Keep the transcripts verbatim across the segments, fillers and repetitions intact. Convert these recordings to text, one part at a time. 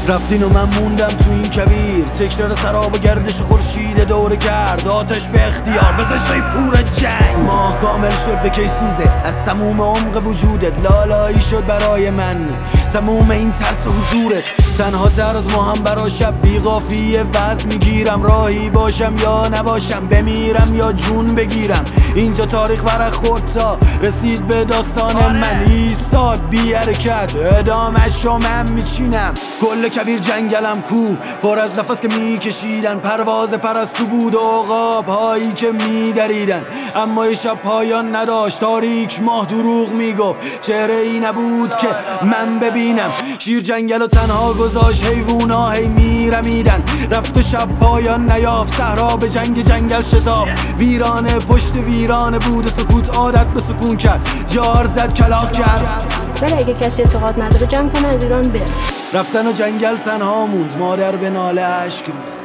رفتین و من موندم تو این کویر، تکرار سراب و گردش خورشید دوره کرد آتش به اختیار بزشت پور جنگ. ماه کامل شد به کی سوزه از تموم عمق وجودت، لالایی شد برای من تموم این ترس و حضورت. تنها تر از ما هم برا شب بی قافیه وزن میگیرم، راهی باشم یا نباشم، بمیرم یا جون بگیرم. اینجا تاریخ برق خورد تا رسید به داستان من، ایستاد بی حرکت ادامه‌شو من میچینم. کل کویر جنگلم کو پر از نفس که میکشیدن، پرواز پرستو بود و عقاب هایی که میدریدن. اما یه شب پایان نداشت، تاریک ماه دروغ میگفت، چهره ای نبود که من ببینم. شیر جنگل و تنها گذاشت، حیوونا هی میرمیدن. رفت و شب پایان نیافت، صحرا به جنگ جنگل شتاف. ویرانه پشت ویرانه بود، سکوت عادت به سکون کرد، جار زد کلاغ کرد. ولی اگه کسی اعتقاد نداره جمع کنه از ایران بره. رفتن و جنگل تنها موند، مادر به ناله اشک ریخت.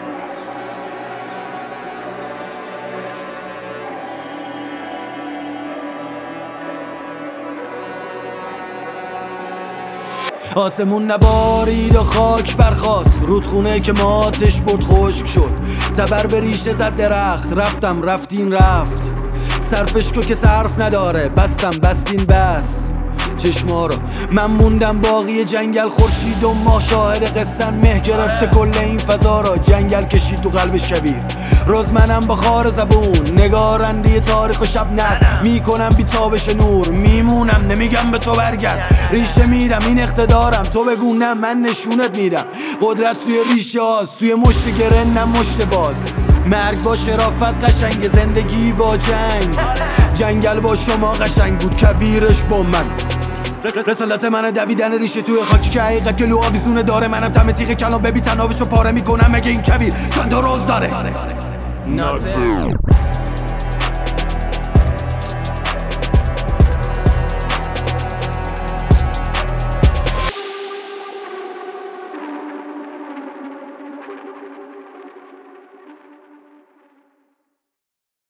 آسمون نبارید و خاک برخاست، رودخونه که ماتش برد خشک شد. تبر به ریشه زد درخت، رفتم رفتین رفت. صرفش کو که صرف نداره، بستم بستین بست چشما رو. من موندم باقی جنگل، خورشید و ماه شاهد قصن، مه گرفته کل این فضا را، جنگل کشید تو قلبش کویر. روز منم با خار زبون، نگارنده تاریخ و شب نقد میکنم بی تابش نور. میمونم نمیگم به تو برگرد، ریشه میرم این اقتدارم، تو بگو نه من نشونت میدم. قدرت توی ریشه هاست، توی مشت گره نه مشت باز. مرگ با شرافت قشنگ، زندگی با جنگ. جنگل با شما قشنگ بود، کویرش با من. رسالت منه دویدن ریشه توی خاکی که حقیقت گلو آویزونه داره. منم تم تیغ کلام ببی تنابشو پاره میکنم، مگه این کویر چند تا روز داره؟